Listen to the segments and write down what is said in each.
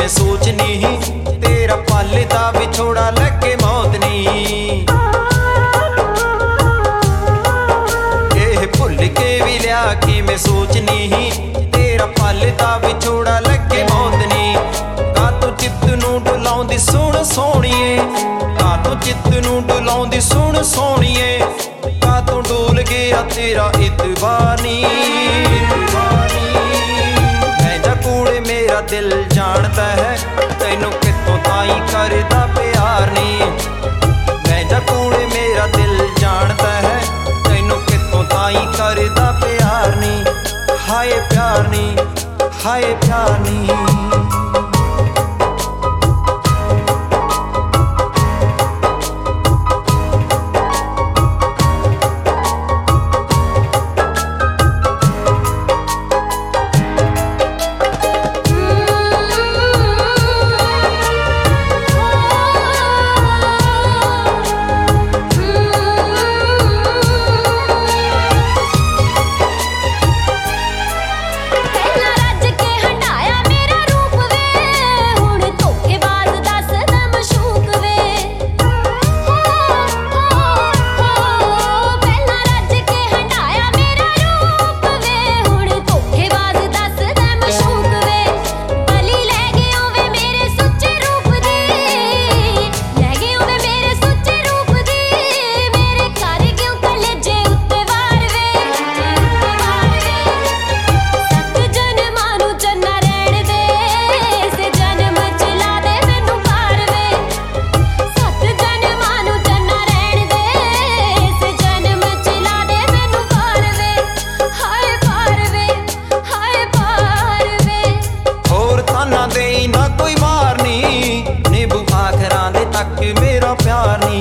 मैं सोच नहीं, तेरा पल दा विछोड़ा लगे मौत नहीं। भुल के भी लिया कि मैं सोच नहीं, तेरा पल दा विछोड़ा लगे मौत नहीं। का तू चित्त नूं डुलाउंदी सुन सोहणीए, का तू चित्त नूं डुलाउंदी सुन सोहणीए। का तू डोल गया तेरा इतबार नी, मैं जा कूड़े मेरा दिल जानता है, तैनू कितों ताई करदा प्यार नी। मैं जा कूड़े मेरा दिल जानता है, तैनू कितों ताई करदा प्यार नी। हाय प्यार नी, हाय प्यार नी। मेरा प्यार नी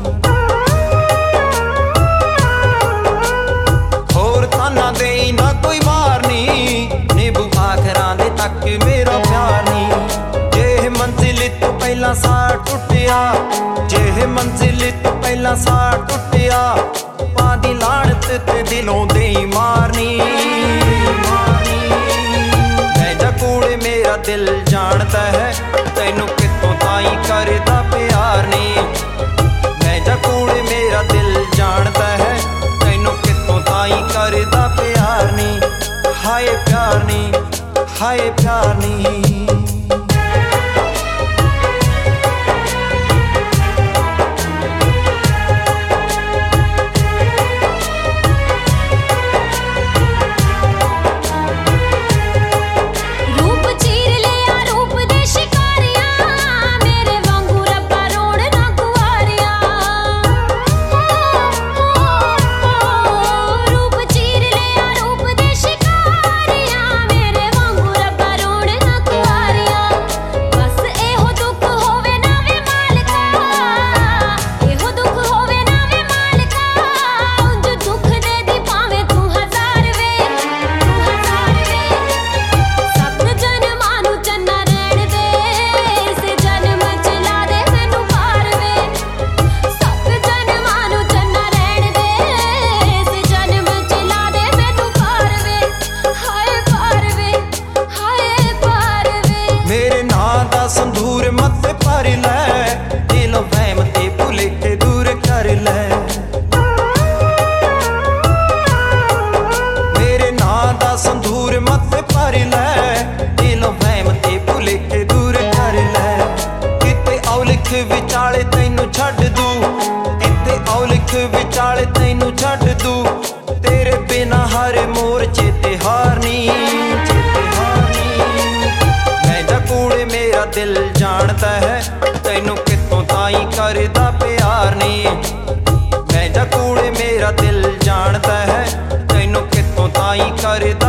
होर ताना दे ना कोई मारनी, नीबू आखरां दे तक मेरा प्यार नी। जे मंजिल तो पहला सा टुटिया, जे मंजिल तो पहला सा टुटिया। पादी लानत ते दिलों दे मारनी, मैं जा कूड़े मेरा दिल जानता है, तैनू कितों ताई करदा प्यार नी। मैं जा कूड़े मेरा दिल जानता है, तैनू कितों ताई करदा प्यार नी। हाय प्यार नी, हाय प्यार नी। संधूर मत भर लै, दिलों वहम ते भुलेखे दूर कर लै। मेरे नां दा संधूर मत भर लै, दिलों वहम ते भुलेखे दूर कर लै। किते औलिख विचाले तैनू छड्ड दूं, किते औलिख विचाले तैनू छड्ड दूं। तेरे बिना हर मोर्चे ते हारनी, दिल जानता है, तैनू कितों ताई करदा प्यार नी। मैं जा कूड़े मेरा दिल जानता है, तैनू कितों ताई करदा